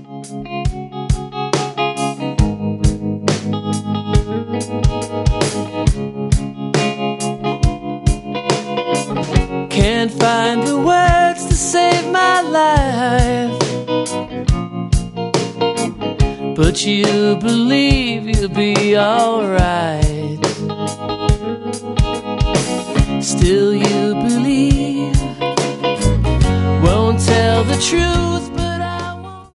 Can't find the words to save my life, but you believe you'll be alright. Still you